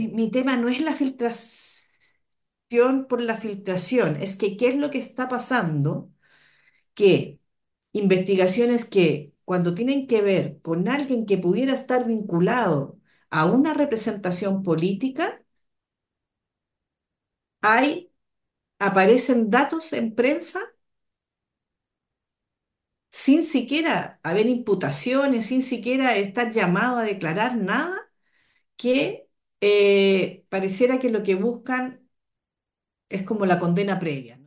Mi tema no es la filtración por la filtración, es que qué es lo que está pasando, que investigaciones que cuando tienen que ver con alguien que pudiera estar vinculado a una representación política, hay, aparecen datos en prensa sin siquiera haber imputaciones, sin siquiera estar llamado a declarar nada, que pareciera que lo que buscan es como la condena previa.